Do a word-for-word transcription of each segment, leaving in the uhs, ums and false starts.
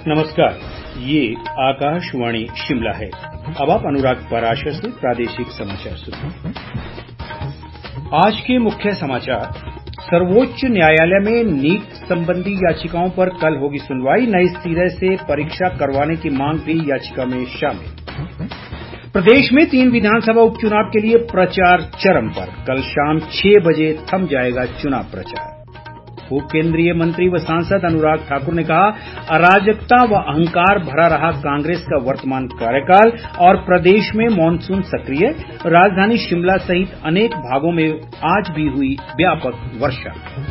नमस्कार, ये आकाशवाणी शिमला है। अब आप अनुराग पराशर से प्रादेशिक समाचार सुनिए। आज के मुख्य समाचार। सर्वोच्च न्यायालय में नीट संबंधी याचिकाओं पर कल होगी सुनवाई। नए सिरे से परीक्षा करवाने की मांग भी याचिका में शामिल। प्रदेश में तीन विधानसभा उपचुनाव के लिए प्रचार चरम पर। कल शाम छह बजे थम जाएगा चुनाव प्रचार। पूर्व केंद्रीय मंत्री व सांसद अनुराग ठाकुर ने कहा, अराजकता व अहंकार भरा रहा कांग्रेस का वर्तमान कार्यकाल और प्रदेश में मानसून सक्रिय। राजधानी शिमला सहित अनेक भागों में आज भी हुई व्यापक वर्षा।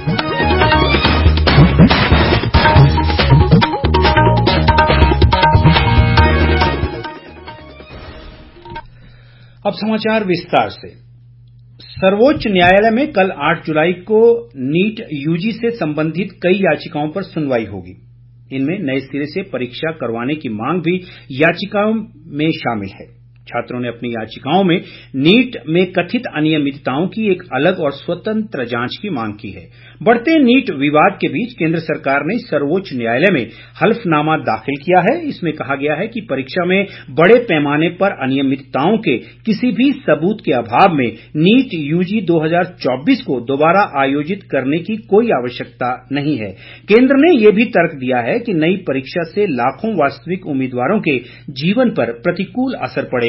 अब समाचार विस्तार से। सर्वोच्च न्यायालय में कल आठ जुलाई को नीट यूजी से संबंधित कई याचिकाओं पर सुनवाई होगी। इनमें नए सिरे से परीक्षा करवाने की मांग भी याचिकाओं में शामिल है। छात्रों ने अपनी याचिकाओं में नीट में कथित अनियमितताओं की एक अलग और स्वतंत्र जांच की मांग की है। बढ़ते नीट विवाद के बीच केंद्र सरकार ने सर्वोच्च न्यायालय में हलफनामा दाखिल किया है। इसमें कहा गया है कि परीक्षा में बड़े पैमाने पर अनियमितताओं के किसी भी सबूत के अभाव में नीट यूजी दो हज़ार चौबीस को दोबारा आयोजित करने की कोई आवश्यकता नहीं है। केंद्र ने यह भी तर्क दिया है कि नई परीक्षा से लाखों वास्तविक उम्मीदवारों के जीवन पर प्रतिकूल असर पड़ेगा।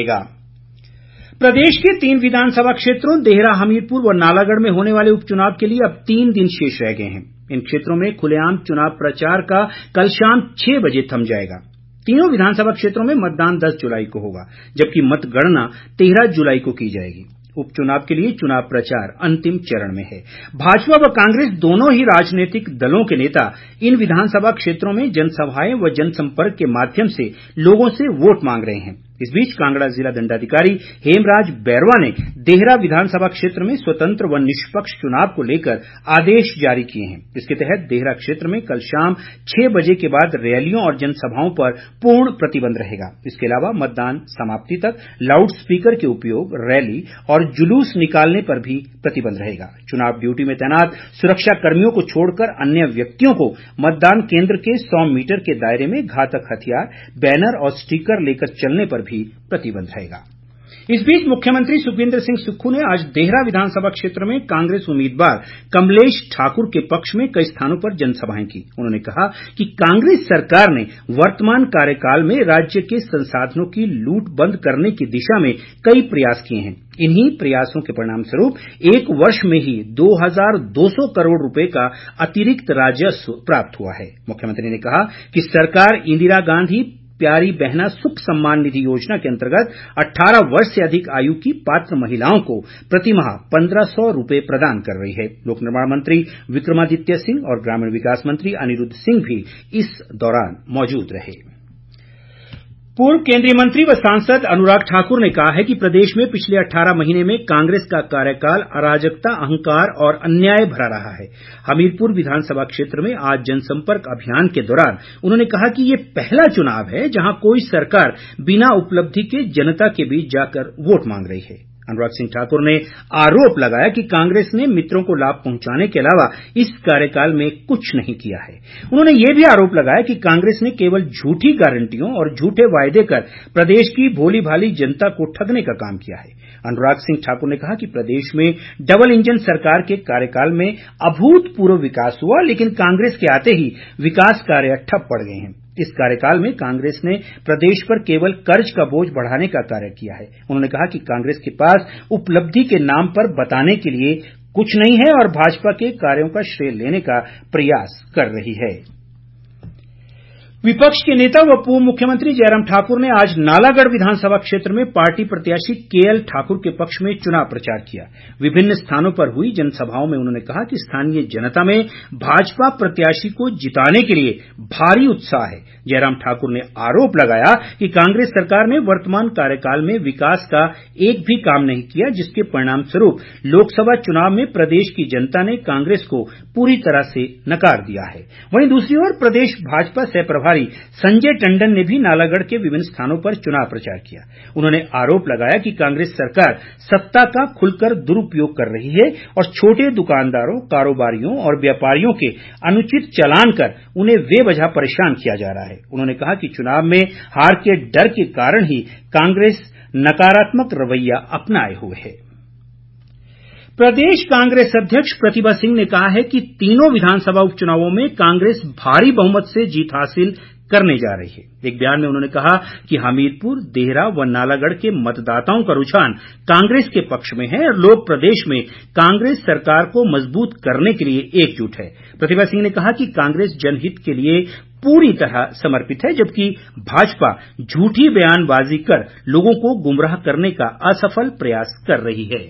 प्रदेश के तीन विधानसभा क्षेत्रों देहरा, हमीरपुर व नालागढ़ में होने वाले उपचुनाव के लिए अब तीन दिन शेष रह गए हैं। इन क्षेत्रों में खुलेआम चुनाव प्रचार का कल शाम छह बजे थम जाएगा। तीनों विधानसभा क्षेत्रों में मतदान दस जुलाई को होगा, जबकि मतगणना तेरह जुलाई को की जाएगी। उपचुनाव के लिए चुनाव प्रचार अंतिम चरण में है। भाजपा व कांग्रेस दोनों ही राजनीतिक दलों के नेता इन विधानसभा क्षेत्रों में जनसभाएं व जनसंपर्क के माध्यम से लोगों से वोट मांग रहे हैं। इस बीच कांगड़ा जिला दंडाधिकारी हेमराज बैरवा ने देहरा विधानसभा क्षेत्र में स्वतंत्र व निष्पक्ष चुनाव को लेकर आदेश जारी किए हैं। इसके तहत देहरा क्षेत्र में कल शाम छह बजे के बाद रैलियों और जनसभाओं पर पूर्ण प्रतिबंध रहेगा। इसके अलावा मतदान समाप्ति तक लाउड स्पीकर के उपयोग, रैली और जुलूस निकालने पर भी प्रतिबंध रहेगा। चुनाव ड्यूटी में तैनात सुरक्षा कर्मियों को छोड़कर अन्य व्यक्तियों को मतदान केंद्र के सौ मीटर के दायरे में घातक हथियार, बैनर और स्टिकर लेकर चलने पर भी प्रतिबंध रहेगा। इस बीच मुख्यमंत्री सुखविंदर सिंह सुक्खू ने आज देहरा विधानसभा क्षेत्र में कांग्रेस उम्मीदवार कमलेश ठाकुर के पक्ष में कई स्थानों पर जनसभाएं की। उन्होंने कहा कि कांग्रेस सरकार ने वर्तमान कार्यकाल में राज्य के संसाधनों की लूट बंद करने की दिशा में कई प्रयास किए हैं। इन्हीं प्रयासों के परिणाम स्वरूप एक वर्ष में ही दो हज़ार दो सौ करोड़ रुपए का अतिरिक्त राजस्व प्राप्त हुआ है। मुख्यमंत्री ने कहा कि सरकार इंदिरा गांधी प्यारी बहना सुख सम्मान निधि योजना के अंतर्गत अठारह वर्ष से अधिक आयु की पात्र महिलाओं को प्रतिमाह पंद्रह सौ रुपए प्रदान कर रही है। लोक निर्माण मंत्री विक्रमादित्य सिंह और ग्रामीण विकास मंत्री अनिरुद्ध सिंह भी इस दौरान मौजूद रहे। पूर्व केंद्रीय मंत्री व सांसद अनुराग ठाकुर ने कहा है कि प्रदेश में पिछले अठारह महीने में कांग्रेस का कार्यकाल अराजकता, अहंकार और अन्याय भरा रहा है। हमीरपुर विधानसभा क्षेत्र में आज जनसंपर्क अभियान के दौरान उन्होंने कहा कि ये पहला चुनाव है जहां कोई सरकार बिना उपलब्धि के जनता के बीच जाकर वोट मांग रही है। अनुराग सिंह ठाकुर ने आरोप लगाया कि कांग्रेस ने मित्रों को लाभ पहुंचाने के अलावा इस कार्यकाल में कुछ नहीं किया है। उन्होंने ये भी आरोप लगाया कि कांग्रेस ने केवल झूठी गारंटियों और झूठे वायदे कर प्रदेश की भोली भाली जनता को ठगने का काम किया है। अनुराग सिंह ठाकुर ने कहा कि प्रदेश में डबल इंजन सरकार के कार्यकाल में अभूतपूर्व विकास हुआ, लेकिन कांग्रेस के आते ही विकास कार्य ठप पड़ गए हैं। इस कार्यकाल में कांग्रेस ने प्रदेश पर केवल कर्ज का बोझ बढ़ाने का कार्य किया है। उन्होंने कहा कि कांग्रेस के पास उपलब्धि के नाम पर बताने के लिए कुछ नहीं है और भाजपा के कार्यों का श्रेय लेने का प्रयास कर रही है। विपक्ष के नेता व पूर्व मुख्यमंत्री जयराम ठाकुर ने आज नालागढ़ विधानसभा क्षेत्र में पार्टी प्रत्याशी केएल ठाकुर के पक्ष में चुनाव प्रचार किया। विभिन्न स्थानों पर हुई जनसभाओं में उन्होंने कहा कि स्थानीय जनता में भाजपा प्रत्याशी को जिताने के लिए भारी उत्साह है। जयराम ठाकुर ने आरोप लगाया कि कांग्रेस सरकार ने वर्तमान कार्यकाल में विकास का एक भी काम नहीं किया, जिसके परिणाम स्वरूप लोकसभा चुनाव में प्रदेश की जनता ने कांग्रेस को पूरी तरह से नकार दिया है। वहीं दूसरी ओर प्रदेश भाजपा सह प्रभारी प्रभारी संजय टंडन ने भी नालागढ़ के विभिन्न स्थानों पर चुनाव प्रचार किया। उन्होंने आरोप लगाया कि कांग्रेस सरकार सत्ता का खुलकर दुरुपयोग कर रही है और छोटे दुकानदारों, कारोबारियों और व्यापारियों के अनुचित चालान कर उन्हें बेवजह परेशान किया जा रहा है। उन्होंने कहा कि चुनाव में हार के डर के कारण ही कांग्रेस नकारात्मक रवैया अपनाए हुए है। प्रदेश कांग्रेस अध्यक्ष प्रतिभा सिंह ने कहा है कि तीनों विधानसभा उपचुनावों में कांग्रेस भारी बहुमत से जीत हासिल करने जा रही है। एक बयान में उन्होंने कहा कि हमीरपुर, देहरा व नालागढ़ के मतदाताओं का रुझान कांग्रेस के पक्ष में है और लोग प्रदेश में कांग्रेस सरकार को मजबूत करने के लिए एकजुट है। प्रतिभा सिंह ने कहा कि कांग्रेस जनहित के लिए पूरी तरह समर्पित है, जबकि भाजपा झूठी बयानबाजी कर लोगों को गुमराह करने का असफल प्रयास कर रही है।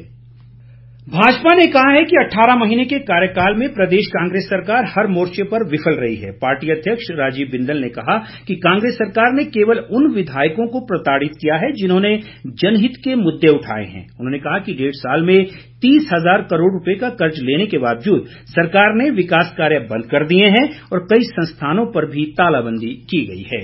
भाजपा ने कहा है कि अठारह महीने के कार्यकाल में प्रदेश कांग्रेस सरकार हर मोर्चे पर विफल रही है। पार्टी अध्यक्ष राजीव बिंदल ने कहा कि कांग्रेस सरकार ने केवल उन विधायकों को प्रताड़ित किया है जिन्होंने जनहित के मुद्दे उठाए हैं। उन्होंने कहा कि डेढ़ साल में तीस हजार करोड़ रुपए का कर्ज लेने के बावजूद सरकार ने विकास कार्य बंद कर दिए हैं और कई संस्थानों पर भी तालाबंदी की गई है।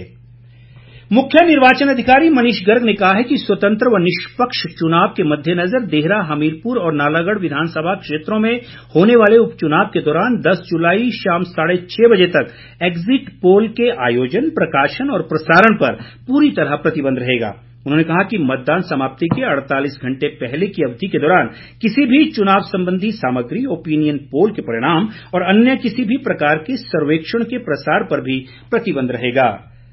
मुख्य निर्वाचन अधिकारी मनीष गर्ग ने कहा है कि स्वतंत्र व निष्पक्ष चुनाव के मद्देनजर देहरा, हमीरपुर और नालागढ़ विधानसभा क्षेत्रों में होने वाले उपचुनाव के दौरान दस जुलाई शाम साढ़े छह बजे तक एग्जिट पोल के आयोजन, प्रकाशन और प्रसारण पर पूरी तरह प्रतिबंध रहेगा। उन्होंने कहा कि मतदान समाप्ति के अड़तालीस घंटे पहले की अवधि के दौरान किसी भी चुनाव संबंधी सामग्री, ओपिनियन पोल के परिणाम और अन्य किसी भी प्रकार के सर्वेक्षण के प्रसार पर भी प्रतिबंध रहेगा।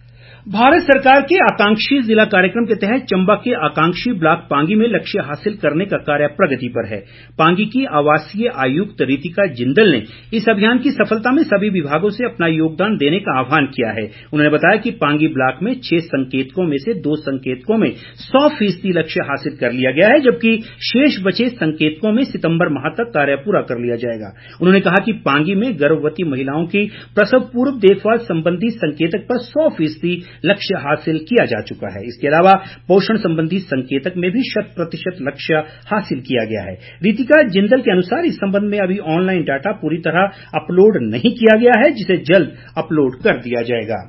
भारत सरकार के आकांक्षी जिला कार्यक्रम के तहत चंबा के आकांक्षी ब्लॉक पांगी में लक्ष्य हासिल करने का कार्य प्रगति पर है। पांगी की आवासीय आयुक्त रितिका जिंदल ने इस अभियान की सफलता में सभी विभागों से अपना योगदान देने का आह्वान किया है। उन्होंने बताया कि पांगी ब्लॉक में छह संकेतकों में से दो संकेतकों में सौ फीसदी लक्ष्य हासिल कर लिया गया है, जबकि शेष बचे संकेतकों में सितंबर माह तक कार्य पूरा कर लिया जाएगा। उन्होंने कहा कि पांगी में गर्भवती महिलाओं की प्रसव पूर्व देखभाल संबंधी संकेतक पर सौ फीसदी लक्ष्य हासिल किया जा चुका है। इसके अलावा पोषण संबंधी संकेतक में भी शत प्रतिशत लक्ष्य हासिल किया गया है। रितिका जिंदल के अनुसार इस संबंध में अभी ऑनलाइन डाटा पूरी तरह अपलोड नहीं किया गया है, जिसे जल्द अपलोड कर दिया जाएगा।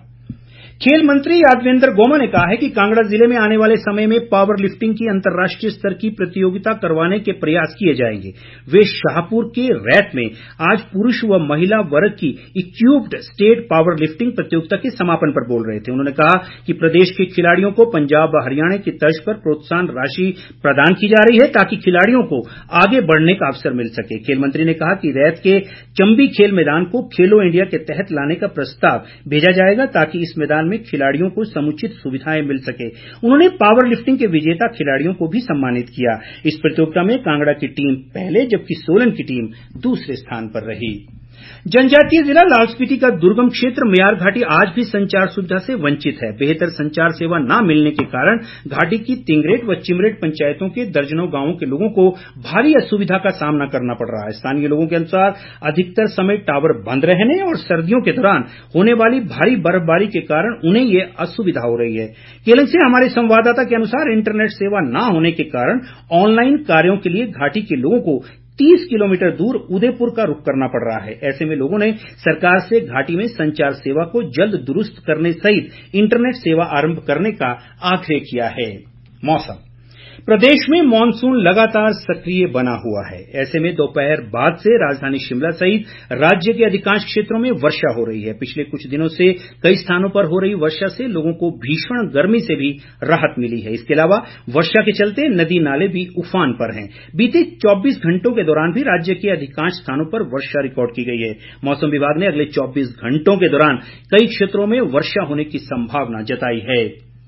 खेल मंत्री यादवेंद्र गोमा ने कहा है कि कांगड़ा जिले में आने वाले समय में पावर लिफ्टिंग की अंतर्राष्ट्रीय स्तर की प्रतियोगिता करवाने के प्रयास किए जाएंगे। वे शाहपुर के रैत में आज पुरुष व महिला वर्ग की इक्विप्ड स्टेट पावर लिफ्टिंग प्रतियोगिता के समापन पर बोल रहे थे। उन्होंने कहा कि प्रदेश के खिलाड़ियों को पंजाब व हरियाणा की तर्ज पर प्रोत्साहन राशि प्रदान की जा रही है ताकि खिलाड़ियों को आगे बढ़ने का अवसर मिल सके। खेल मंत्री ने कहा कि रैत के चंबी खेल मैदान को खेलो इंडिया के तहत लाने का प्रस्ताव भेजा जाएगा ताकि इस मैदान में खिलाड़ियों को समुचित सुविधाएं मिल सके। उन्होंने पावर लिफ्टिंग के विजेता खिलाड़ियों को भी सम्मानित किया। इस प्रतियोगिता में कांगड़ा की टीम पहले जबकि सोलन की टीम दूसरे स्थान पर रही। जनजातीय जिला लाहौल स्पीति का दुर्गम क्षेत्र म्यार घाटी आज भी संचार सुविधा से वंचित है। बेहतर संचार सेवा न मिलने के कारण घाटी की तिंगरेट व चिमरेट पंचायतों के दर्जनों गांवों के लोगों को भारी असुविधा का सामना करना पड़ रहा है। स्थानीय लोगों के अनुसार अधिकतर समय टावर बंद रहने और सर्दियों के दौरान होने वाली भारी बर्फबारी के कारण उन्हें ये असुविधा हो रही है। केलंग से हमारे संवाददाता के अनुसार इंटरनेट सेवा न होने के कारण ऑनलाइन कार्यों के लिए घाटी के लोगों को तीस किलोमीटर दूर उदयपुर का रुख करना पड़ रहा है। ऐसे में लोगों ने सरकार से घाटी में संचार सेवा को जल्द दुरुस्त करने सहित इंटरनेट सेवा आरंभ करने का आग्रह किया है। मौसम प्रदेश में मानसून लगातार सक्रिय बना हुआ है। ऐसे में दोपहर बाद से राजधानी शिमला सहित राज्य के अधिकांश क्षेत्रों में वर्षा हो रही है। पिछले कुछ दिनों से कई स्थानों पर हो रही वर्षा से लोगों को भीषण गर्मी से भी राहत मिली है। इसके अलावा वर्षा के चलते नदी नाले भी उफान पर हैं। बीते चौबीस घंटों के दौरान भी राज्य के अधिकांश स्थानों पर वर्षा रिकॉर्ड की गई है। मौसम विभाग ने अगले चौबीस घंटों के दौरान कई क्षेत्रों में वर्षा होने की संभावना जताई है।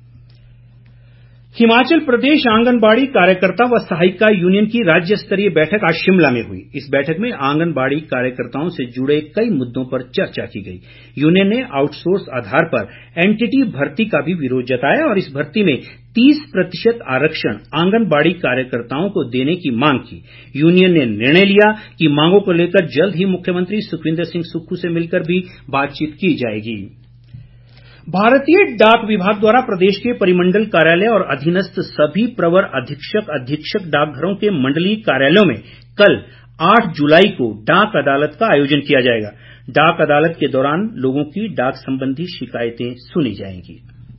हिमाचल प्रदेश आंगनबाड़ी कार्यकर्ता व सहायिका यूनियन की राज्य स्तरीय बैठक आज शिमला में हुई। इस बैठक में आंगनबाड़ी कार्यकर्ताओं से जुड़े कई मुद्दों पर चर्चा की गई। यूनियन ने आउटसोर्स आधार पर एनटीटी भर्ती का भी विरोध जताया और इस भर्ती में तीस प्रतिशत आरक्षण आंगनबाड़ी कार्यकर्ताओं को देने की मांग की। यूनियन ने निर्णय लिया कि मांगों को लेकर जल्द ही मुख्यमंत्री सुखविंदर सिंह सुक्खू से मिलकर भी बातचीत की जाएगी। भारतीय डाक विभाग द्वारा प्रदेश के परिमंडल कार्यालय और अधीनस्थ सभी प्रवर अधीक्षक अधीक्षक डाकघरों के मंडलीय कार्यालयों में कल आठ जुलाई को डाक अदालत का आयोजन किया जाएगा। डाक अदालत के दौरान लोगों की डाक संबंधी शिकायतें सुनी जाएंगी।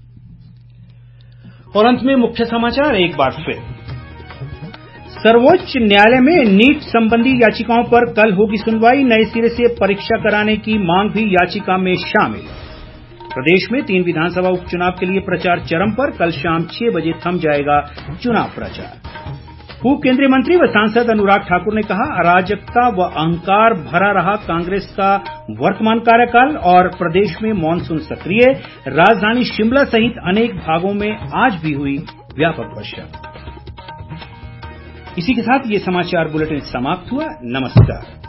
और अंत में मुख्य समाचार एक बार फिर। सर्वोच्च न्यायालय में नीट संबंधी याचिकाओं पर कल होगी सुनवाई। नए सिरे से परीक्षा कराने की मांग भी याचिका में शामिल। प्रदेश में तीन विधानसभा उपचुनाव के लिए प्रचार चरम पर। कल शाम छह बजे थम जाएगा चुनाव प्रचार। पूर्व केंद्रीय मंत्री व सांसद अनुराग ठाकुर ने कहा, अराजकता व अहंकार भरा रहा कांग्रेस का वर्तमान कार्यकाल और प्रदेश में मानसून सक्रिय। राजधानी शिमला सहित अनेक भागों में आज भी हुई व्यापक वर्षा। इसी के साथ ये समाचार बुलेटिन समाप्त हुआ। नमस्कार।